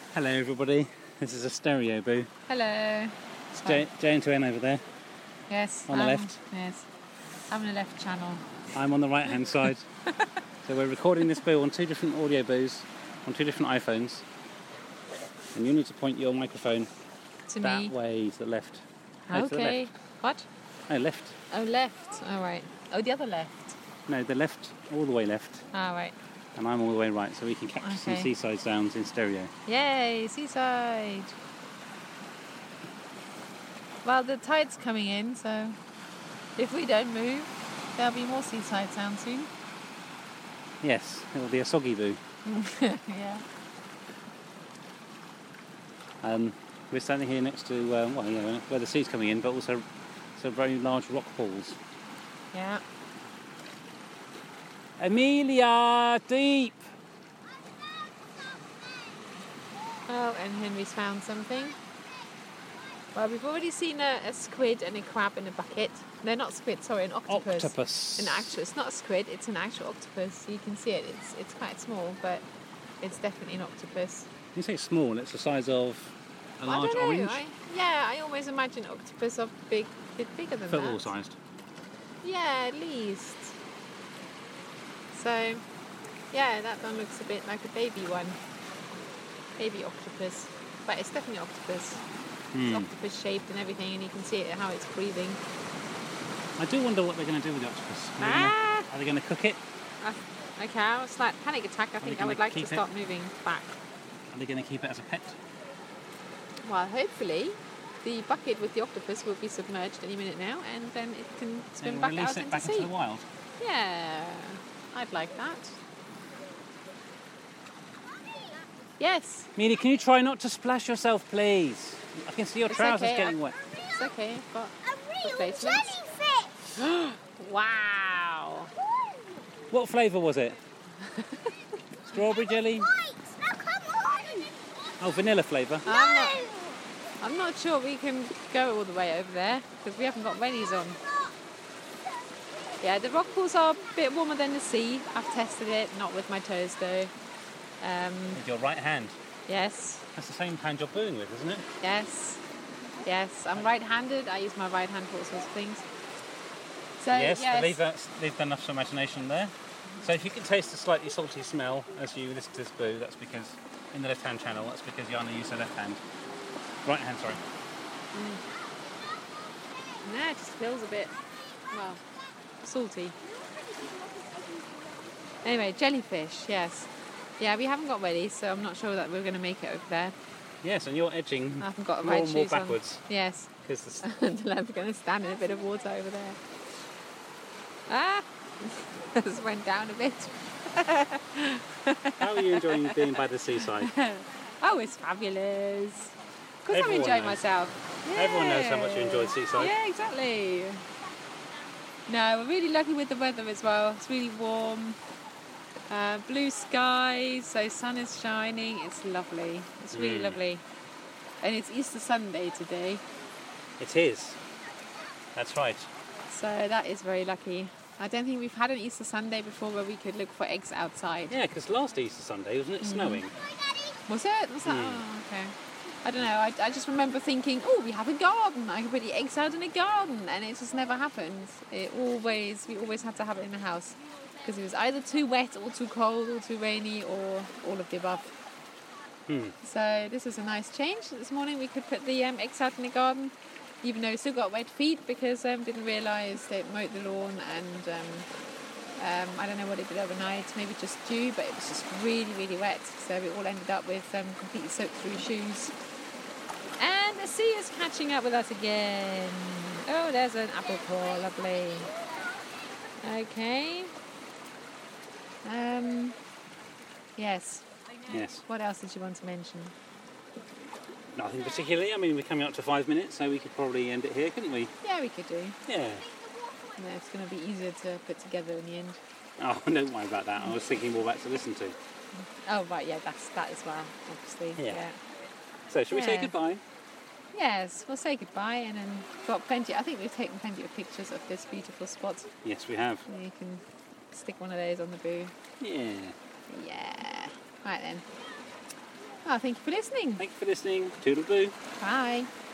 Hello everybody, this is a stereo boo. Hello. It's J and 2N over there. Yes. On the left. Yes. I'm on the left channel. I'm on the right hand side. So we're recording this boo on two different audio boos, on two different iPhones. And you need to point your microphone To that me. way to the left. No, to the Okay. left. What? No, left. Oh, left. All right. Oh, the other left. No, the left, all the way left. All right. And I'm all the way right, so we can capture some Okay. seaside sounds in stereo. Yay, seaside. Well, the tide's coming in, so if we don't move, there'll be more seaside sound soon. Yes, it'll be a soggy boo. Yeah. We're standing here next to, where the sea's coming in, but also some very large rock pools. Yeah. Amelia, deep! Oh, and Henry's found something. Well, we've already seen a squid and a crab in a bucket. No, not squid, sorry, an octopus. Octopus. It's not a squid, it's an actual octopus. You can see it, it's quite small, but it's definitely an octopus. You say small, it's the size of a large I don't know. orange? I always imagine octopus are bit bigger than that. Football sized. Yeah, at least. So, yeah, that one looks a bit like a baby one. Baby octopus. But it's definitely octopus. It's octopus shaped and everything, and you can see it, how it's breathing. I do wonder what they're going to do with the octopus. Are they going to cook it? Okay, I was like panic attack. I think I would like to start moving back. Are they going to keep it as a pet? Well, hopefully the bucket with the octopus will be submerged any minute now, and then it can swim back out into the sea. Into the wild? Yeah, I'd like that. Yes. Amelia, can you try not to splash yourself, please? I can see your trousers okay, getting wet. It's okay, I've got A real replacements. jellyfish! Wow. What flavour was it? Strawberry jelly? Right, now come on! Oh, vanilla flavour. I'm not sure we can go all the way over there because we haven't got wellies on. Yeah, the rock pools are a bit warmer than the sea. I've tested it, not with my toes though. With your right hand. Yes, That's the same hand you're booing with, isn't it? yes. I'm right-handed. I use my right hand for all sorts of things. So Yes, leave enough to imagination there. So if you can taste the slightly salty smell as you listen to this boo, that's because, in the left-hand channel, that's because Jana used her left hand. Right hand, sorry. No, it just feels a bit, well, salty. Anyway, jellyfish, yes. Yeah, we haven't got wellies, so I'm not sure that we're going to make it over there. Yes, and you're edging I haven't got the more right and more shoes on. backwards. Yes. Because Until I'm going to stand in a bit of water over there. Ah! Just went down a bit. how are you enjoying being by the seaside? Oh, it's fabulous. Of course I'm Everyone enjoying knows. myself. Yeah. Everyone knows how much you enjoy the seaside. Yeah, exactly. No, we're really lucky with the weather as well. It's really warm. Blue skies, so sun is shining. It's lovely. It's really lovely. And it's Easter Sunday today. It is. That's right. So that is very lucky. I don't think we've had an Easter Sunday before where we could look for eggs outside. Yeah, because last Easter Sunday, wasn't it snowing? Was it? Was that? Oh, okay. I don't know. I just remember thinking, oh, we have a garden. I could put the eggs out in a garden, and it just never happened. We always had to have it in the house because it was either too wet or too cold or too rainy or all of the above. So this was a nice change. This morning we could put the eggs out in the garden, even though we still got wet feet because didn't realise they mowed the lawn and I don't know what it did overnight, maybe just dew, but it was just really, really wet. So we all ended up with completely soaked through shoes. And the sea is catching up with us again. Oh, there's an apple core, lovely. Okay. Yes. Yes. What else did you want to mention? Nothing particularly. I mean, we're coming up to 5 minutes, so we could probably end it here, couldn't we? Yeah, we could do. Yeah. No, it's going to be easier to put together in the end. Oh, don't worry about that. I was thinking more back to listen to. Oh, right, yeah, that's that as well, obviously. Yeah. So, shall we say Yeah. goodbye? Yes, we'll say goodbye and then got plenty. I think we've taken plenty of pictures of this beautiful spot. Yes, we have. You can stick one of those on the boo. Yeah. Yeah. Right then. Oh, thank you for listening. Thank you for listening. Toodle-doo. Bye.